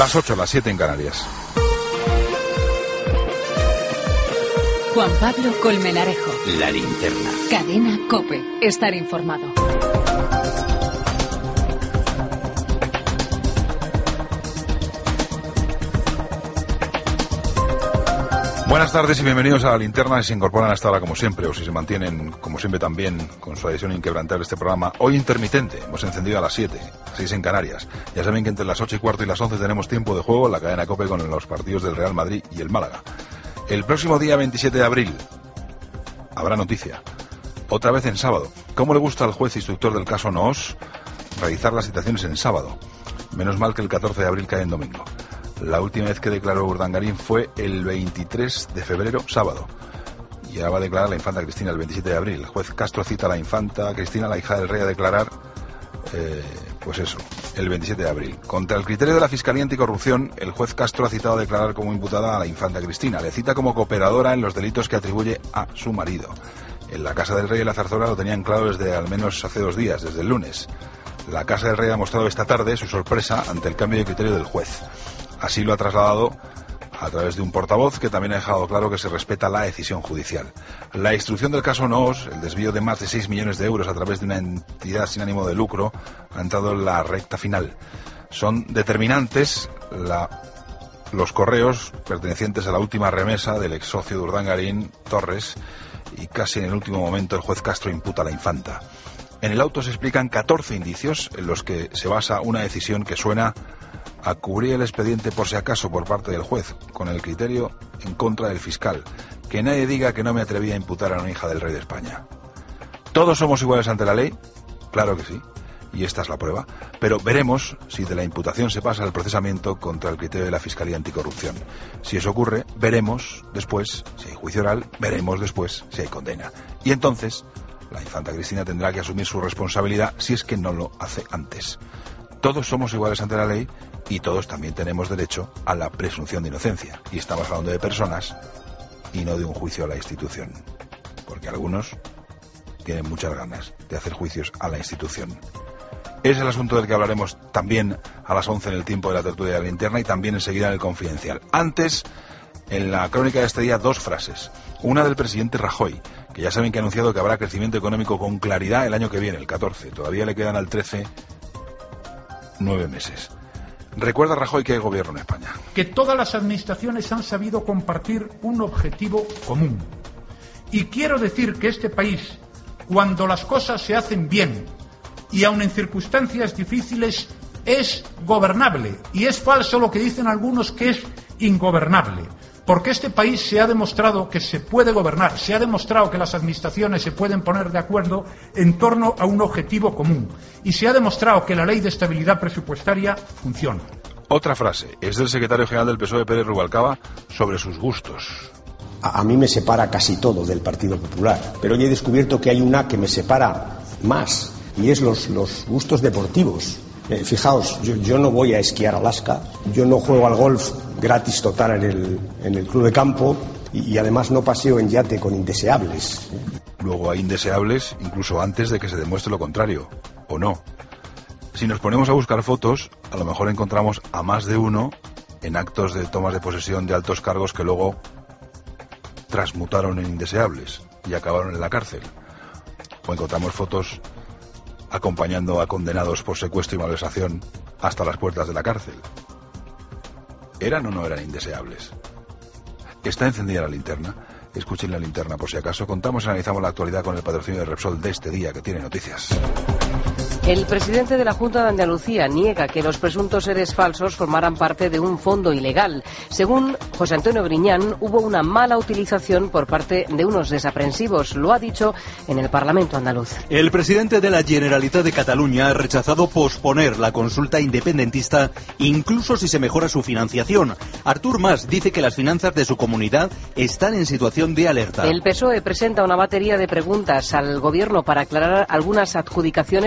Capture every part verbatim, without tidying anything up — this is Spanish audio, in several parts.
Las ocho, las siete en Canarias. Juan Pablo Colmenarejo. La Linterna. Cadena COPE. Estar informado. Buenas tardes y bienvenidos a La Linterna. Si se incorporan hasta ahora como siempre, o si se mantienen como siempre también con su adhesión inquebrantable a este programa, hoy intermitente, hemos encendido a las siete, seis en Canarias. Ya saben que entre las ocho y cuarto y las once tenemos tiempo de juego en la cadena COPE con los partidos del Real Madrid y el Málaga. El próximo día veintisiete de abril habrá noticia, otra vez en sábado. ¿Cómo le gusta al juez instructor del caso Noós realizar las citaciones en sábado? Menos mal que el catorce de abril cae en domingo. La última vez que declaró Urdangarín fue el veintitrés de febrero, sábado. Y ahora va a declarar la infanta Cristina el veintisiete de abril. El juez Castro cita a la infanta Cristina, la hija del rey, a declarar, eh, pues eso, el veintisiete de abril. Contra el criterio de la Fiscalía Anticorrupción, el juez Castro ha citado a declarar como imputada a la infanta Cristina. Le cita como cooperadora en los delitos que atribuye a su marido. En la Casa del Rey y la Zarzuela lo tenían claro desde al menos hace dos días, desde el lunes. La Casa del Rey ha mostrado esta tarde su sorpresa ante el cambio de criterio del juez. Así lo ha trasladado a través de un portavoz que también ha dejado claro que se respeta la decisión judicial. La instrucción del caso Noós, el desvío de más de seis millones de euros a través de una entidad sin ánimo de lucro, ha entrado en la recta final. Son determinantes la, los correos pertenecientes a la última remesa del ex socio de Urdangarín, Torres, y casi en el último momento el juez Castro imputa a la infanta. En el auto se explican catorce indicios en los que se basa una decisión que suena a cubrir el expediente por si acaso por parte del juez, con el criterio en contra del fiscal. Que nadie diga que no me atreví a imputar a una hija del rey de España. ¿Todos somos iguales ante la ley? Claro que sí, y esta es la prueba. Pero veremos si de la imputación se pasa al procesamiento contra el criterio de la Fiscalía Anticorrupción. Si eso ocurre, veremos después si hay juicio oral, veremos después si hay condena. Y entonces la infanta Cristina tendrá que asumir su responsabilidad si es que no lo hace antes. Todos somos iguales ante la ley y todos también tenemos derecho a la presunción de inocencia. Y estamos hablando de personas y no de un juicio a la institución. Porque algunos tienen muchas ganas de hacer juicios a la institución. Es el asunto del que hablaremos también a las once en el tiempo de la tertulia de La Linterna y también enseguida en el Confidencial. Antes, en la crónica de este día, dos frases. Una del presidente Rajoy, que ya saben que ha anunciado que habrá crecimiento económico con claridad el año que viene, el catorce. Todavía le quedan al trece nueve meses. Recuerda Rajoy que hay gobierno en España. Que todas las administraciones han sabido compartir un objetivo común. Y quiero decir que este país, cuando las cosas se hacen bien y aun en circunstancias difíciles, es gobernable. Y es falso lo que dicen algunos que es ingobernable. Porque este país se ha demostrado que se puede gobernar, se ha demostrado que las administraciones se pueden poner de acuerdo en torno a un objetivo común y se ha demostrado que la ley de estabilidad presupuestaria funciona. Otra frase es del secretario general del P S O E, Pérez Rubalcaba, sobre sus gustos. A, a mí me separa casi todo del Partido Popular, pero hoy he descubierto que hay una que me separa más y es los, los gustos deportivos. Eh, fijaos, yo, yo no voy a esquiar a Alaska, yo no juego al golf gratis total en el, en el club de campo y, y además no paseo en yate con indeseables. Luego hay indeseables incluso antes de que se demuestre lo contrario, o no. Si nos ponemos a buscar fotos, a lo mejor encontramos a más de uno en actos de tomas de posesión de altos cargos que luego transmutaron en indeseables y acabaron en la cárcel. O encontramos fotos acompañando a condenados por secuestro y malversación hasta las puertas de la cárcel. ¿Eran o no eran indeseables? Está encendida la linterna. Escuchen La Linterna por si acaso. Contamos y analizamos la actualidad con el patrocinio de Repsol de este día, que tiene noticias. El presidente de la Junta de Andalucía niega que los presuntos seres falsos formaran parte de un fondo ilegal. Según José Antonio Griñán, hubo una mala utilización por parte de unos desaprensivos. Lo ha dicho en el Parlamento andaluz. El presidente de la Generalitat de Cataluña ha rechazado posponer la consulta independentista, incluso si se mejora su financiación. Artur Mas dice que las finanzas de su comunidad están en situación de alerta. El P S O E presenta una batería de preguntas al Gobierno para aclarar algunas adjudicaciones de obras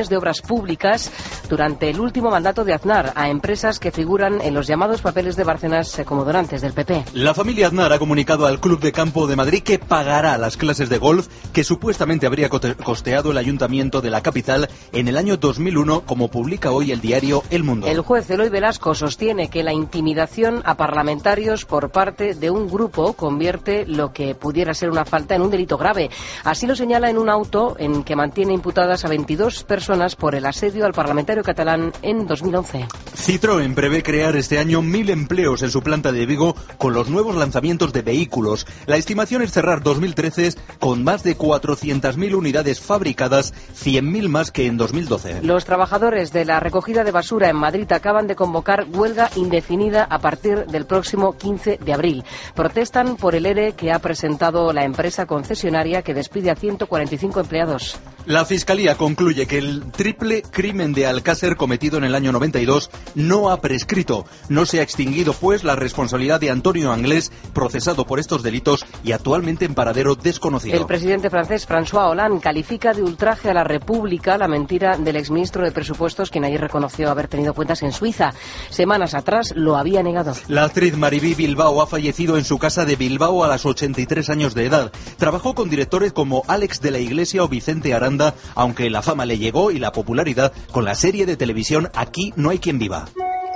públicas durante el último mandato de Aznar a empresas que figuran en los llamados papeles de Bárcenas como donantes del P P. La familia Aznar ha comunicado al Club de Campo de Madrid que pagará las clases de golf que supuestamente habría costeado el ayuntamiento de la capital en el año dos mil uno, como publica hoy el diario El Mundo. El juez Eloy Velasco sostiene que la intimidación a parlamentarios por parte de un grupo convierte lo que pudiera ser una falta en un delito grave. Así lo señala en un auto en que mantiene imputadas a veintidós personas por el asedio al parlamentario catalán en dos mil once. Citroën prevé crear este año mil empleos en su planta de Vigo con los nuevos lanzamientos de vehículos. La estimación es cerrar dos mil trece con más de cuatrocientas mil unidades fabricadas, cien mil más que en dos mil doce. Los trabajadores de la recogida de basura en Madrid acaban de convocar huelga indefinida a partir del próximo quince de abril. Protestan por el ERE que ha presentado la empresa concesionaria que despide a ciento cuarenta y cinco empleados. La Fiscalía concluye que el triple crimen de Alcácer cometido en el año noventa y dos no ha prescrito. No se ha extinguido, pues, la responsabilidad de Antonio Anglés, procesado por estos delitos y actualmente en paradero desconocido. El presidente francés François Hollande califica de ultraje a la República la mentira del exministro de Presupuestos, quien ayer reconoció haber tenido cuentas en Suiza. Semanas atrás lo había negado. La actriz Maribí Bilbao ha fallecido en su casa de Bilbao a los ochenta y tres años de edad. Trabajó con directores como Alex de la Iglesia o Vicente Aranda, aunque la fama le llegó y la popularidad con la serie de televisión Aquí no hay quien viva.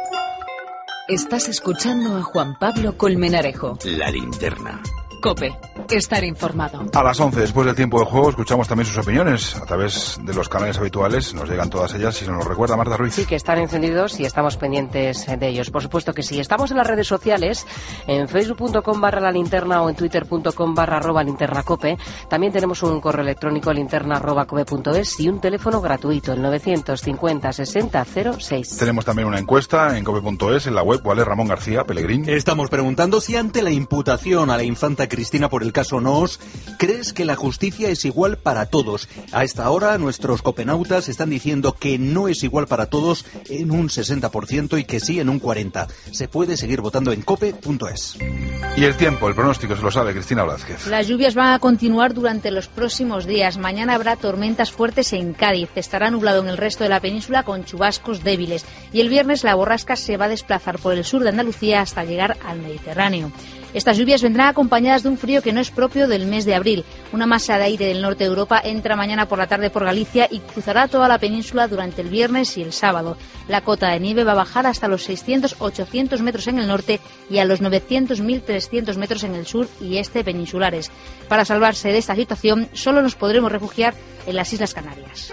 Estás escuchando a Juan Pablo Colmenarejo. La linterna. COPE. Estar informado. A las once, después del tiempo de juego, escuchamos también sus opiniones. A través de los canales habituales nos llegan todas ellas, si se nos recuerda, Marta Ruiz. Sí, que están encendidos y estamos pendientes de ellos. Por supuesto que sí. Estamos en las redes sociales, en facebook punto com barra la linterna o en twitter punto com barra arroba linterna cope. También tenemos un correo electrónico linterna arroba cope punto es y un teléfono gratuito, el novecientos cincuenta sesenta cero seis. Tenemos también una encuesta en cope punto es, en la web. ¿Cuál es Ramón García Pellegrín? Estamos preguntando si ante la imputación a la infanta Cristina por el caso Noos, ¿crees que la justicia es igual para todos? A esta hora nuestros copenautas están diciendo que no es igual para todos en un sesenta por ciento y que sí en un cuarenta por ciento. Se puede seguir votando en cope punto es. Y el tiempo, el pronóstico, se lo sabe Cristina Blázquez. Las lluvias van a continuar durante los próximos días. Mañana habrá tormentas fuertes en Cádiz. Estará nublado en el resto de la península con chubascos débiles. Y el viernes la borrasca se va a desplazar por el sur de Andalucía hasta llegar al Mediterráneo. Estas lluvias vendrán acompañadas de un frío que no es propio del mes de abril. Una masa de aire del norte de Europa entra mañana por la tarde por Galicia y cruzará toda la península durante el viernes y el sábado. La cota de nieve va a bajar hasta los seiscientos a ochocientos metros en el norte y a los novecientos a mil trescientos metros en el sur y este peninsulares. Para salvarse de esta situación, solo nos podremos refugiar en las Islas Canarias.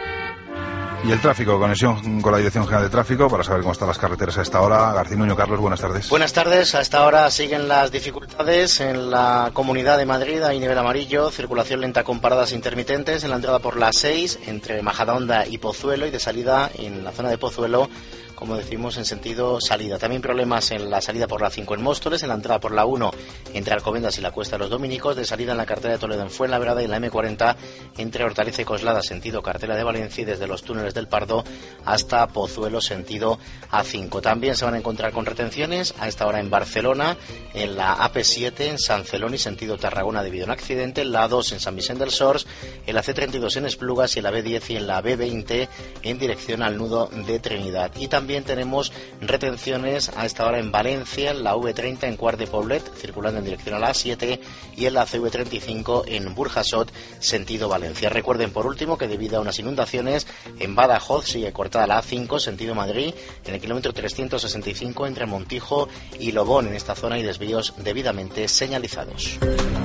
Y el tráfico, conexión con la Dirección General de Tráfico para saber cómo están las carreteras a esta hora. García Nuño, Carlos, buenas tardes. Buenas tardes, a esta hora siguen las dificultades en la Comunidad de Madrid, hay nivel amarillo, circulación lenta con paradas intermitentes en la entrada por la seis, entre Majadahonda y Pozuelo, y de salida en la zona de Pozuelo, como decimos, en sentido salida. También problemas en la salida por la cinco en Móstoles, en la entrada por la uno entre Alcobendas y la Cuesta de los Dominicos, de salida en la carretera de Toledo en Fuenlabrada y en la eme cuarenta entre Hortaliza y Coslada, sentido carretera de Valencia, y desde los túneles del Pardo hasta Pozuelo, sentido A cinco. También se van a encontrar con retenciones a esta hora en Barcelona, en la A P siete en San Celoni, sentido Tarragona, debido a un accidente, en la A dos en San Vicente del Sors, en la ce treinta y dos en Esplugas y en la be diez y en la be veinte en dirección al nudo de Trinidad. Y también También tenemos retenciones a esta hora en Valencia, en la ve treinta en Quart de Poblet, circulando en dirección a la A siete, y en la ce ve treinta y cinco en Burjasot, sentido Valencia. Recuerden, por último, que debido a unas inundaciones en Badajoz sigue cortada la A cinco, sentido Madrid, en el kilómetro trescientos sesenta y cinco entre Montijo y Lobón. En esta zona hay desvíos debidamente señalizados.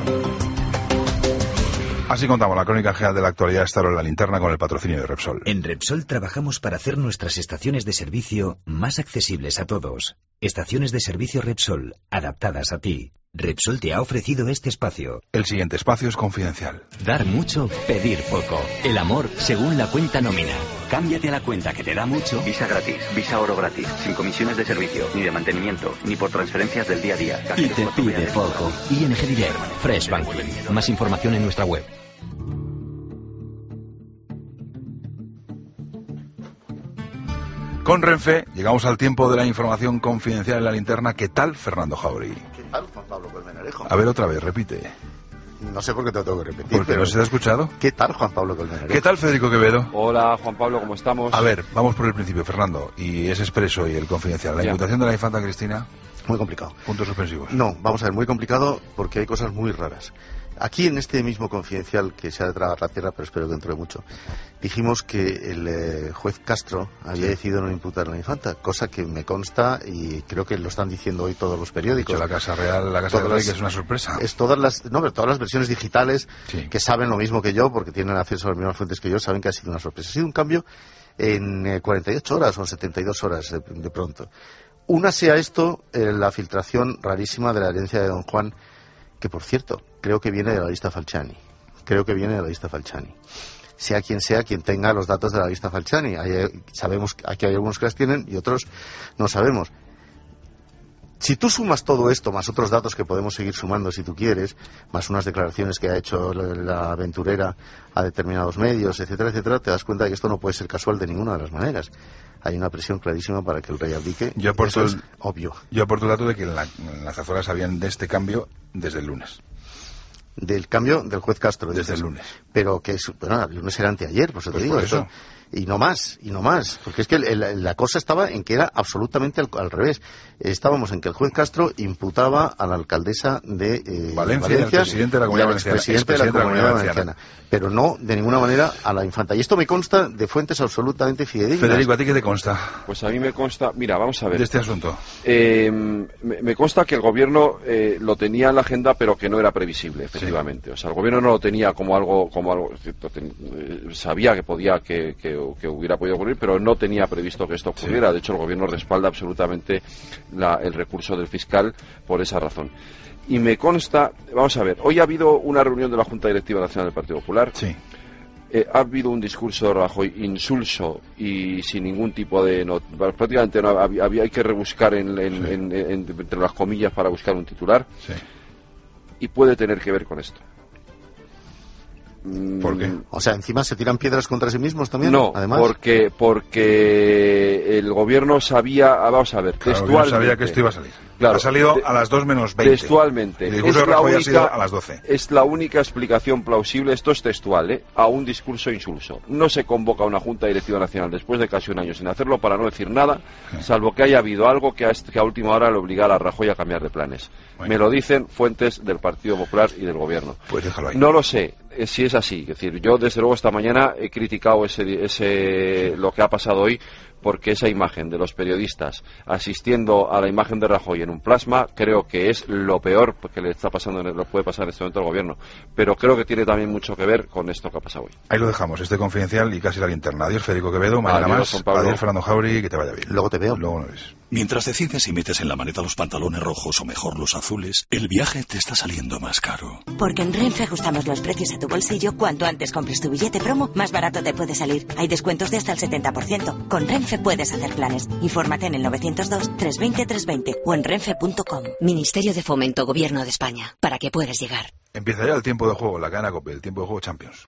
Así contamos la crónica general de la actualidad, esta hora en la linterna, con el patrocinio de Repsol. En Repsol trabajamos para hacer nuestras estaciones de servicio más accesibles a todos. Estaciones de servicio Repsol, adaptadas a ti. Repsol te ha ofrecido este espacio. El siguiente espacio es confidencial. Dar mucho, pedir poco. El amor según la cuenta nómina. Cámbiate a la cuenta que te da mucho. Visa gratis, Visa Oro gratis, sin comisiones de servicio, ni de mantenimiento, ni por transferencias del día a día. Y te pide poco. I N G Direct, Fresh Banking. Más información en nuestra web. Con Renfe llegamos al tiempo de la información confidencial en la linterna. ¿Qué tal, Fernando Jauregui? ¿Qué tal, Juan Pablo Colmenarejo? A ver, otra vez, repite. No sé por qué te lo tengo que repetir. Porque no se te ha escuchado. ¿Qué tal, Juan Pablo Colmenarejo? ¿Qué tal, Federico Quevedo? Hola, Juan Pablo, ¿cómo estamos? A ver, vamos por el principio, Fernando. Y es expreso y el confidencial. La Ya. imputación de la infanta Cristina. Muy complicado. Puntos suspensivos. No, vamos a ver, muy complicado porque hay cosas muy raras. Aquí en este mismo confidencial, que se ha de tragar la tierra, pero espero que dentro de mucho, dijimos que el eh, juez Castro había Sí. decidido no imputar a la infanta, cosa que me consta y creo que lo están diciendo hoy todos los periódicos. De hecho, la Casa Real, la Casa Todas del Rey, las- que es una sorpresa. Es todas las, no, pero todas las versiones digitales Sí. que saben lo mismo que yo, porque tienen acceso a las mismas fuentes que yo, saben que ha sido una sorpresa. Ha sido un cambio en eh, cuarenta y ocho horas o en setenta y dos horas de, de pronto. Una sea esto, eh, la filtración rarísima de la herencia de Don Juan, que por cierto, creo que viene de la lista Falciani. Creo que viene de la lista Falciani. Sea quien sea quien tenga los datos de la lista Falciani. Hay, sabemos que aquí hay algunos que las tienen y otros no sabemos. Si tú sumas todo esto, más otros datos que podemos seguir sumando si tú quieres, más unas declaraciones que ha hecho la, la aventurera a determinados medios, etcétera, etcétera, te das cuenta de que esto no puede ser casual de ninguna de las maneras. Hay una presión clarísima para que el rey abdique. Yo aporto, Eso es el, obvio. yo aporto el dato de que en, la, en las Azores sabían de este cambio desde el lunes. Del cambio del juez Castro. Desde dices. el lunes. Pero que es, bueno, el lunes era anteayer, por eso Pues te digo. por eso. Esto- y no más, y no más. Porque es que el- el- la cosa estaba en que era absolutamente al, al revés. Estábamos en que el juez Castro imputaba a la alcaldesa de eh, Valencia y al presidente de la Comunidad y al Valenciana, expresidente de la expresidente de la Comunidad Comunidad Valenciana. Pero no de ninguna manera a la infanta. Y esto me consta de fuentes absolutamente fidedignas. Federico, ¿a ti qué te consta Pues a mí me consta, mira, vamos a ver. de este asunto? Eh, me, me consta que el gobierno eh, lo tenía en la agenda, pero que no era previsible, efectivamente. O sea, el gobierno no lo tenía como algo, como algo, eh, sabía que podía, que, que, que hubiera podido ocurrir, pero no tenía previsto que esto ocurriera. Sí. De hecho, el gobierno respalda absolutamente la- el recurso del fiscal por esa razón. Y me consta, vamos a ver, hoy ha habido una reunión de la Junta Directiva Nacional del Partido Popular. Sí. Eh, ha habido un discurso de Rajoy insulso y sin ningún tipo de... No, prácticamente no, había, había- hay que rebuscar en, en- Sí. en- en- entre las comillas para buscar un titular Sí. y puede tener que ver con esto. ¿Por qué? Mm, O sea, encima se tiran piedras contra sí mismos también. No, además. porque, porque el gobierno sabía... ah, Vamos a ver, Claro, yo textualmente... sabía que esto iba a salir. Claro, ha salido de- a las dos menos veinte. Textualmente. El discurso Es de la Rajoy ha única- sido a las doce. Es la única explicación plausible, esto es textual, ¿eh? A un discurso insulso. No se convoca una Junta Directiva Nacional después de casi un año sin hacerlo para no decir nada, salvo que haya habido algo que a, que a última hora le obligara a Rajoy a cambiar de planes. Bueno. Me lo dicen fuentes del Partido Popular y del Gobierno. Pues déjalo ahí. No lo sé eh, si es así. Es decir, yo desde luego esta mañana he criticado ese, ese lo que ha pasado hoy, porque esa imagen de los periodistas asistiendo a la imagen de Rajoy en un plasma creo que es lo peor que le está pasando, lo puede pasar en este momento al gobierno. Pero creo que tiene también mucho que ver con esto que ha pasado hoy. Ahí lo dejamos, este confidencial y casi la linterna. Adiós, Federico Quevedo, mañana Adiós, más. Juan Pablo. Adiós, Fernando Jauri, que te vaya bien. Luego te veo. Luego no ves. Mientras decides si metes en la maleta los pantalones rojos o mejor los azules, el viaje te está saliendo más caro. Porque en Renfe ajustamos los precios a tu bolsillo. Cuanto antes compres tu billete promo, más barato te puede salir. Hay descuentos de hasta el setenta por ciento. Con Renfe puedes hacer planes. Infórmate en el novecientos dos, trescientos veinte, trescientos veinte o en renfe punto com. Ministerio de Fomento, Gobierno de España. Para que puedas llegar. Empieza ya el tiempo de juego, la cadena COPE, el tiempo de juego Champions.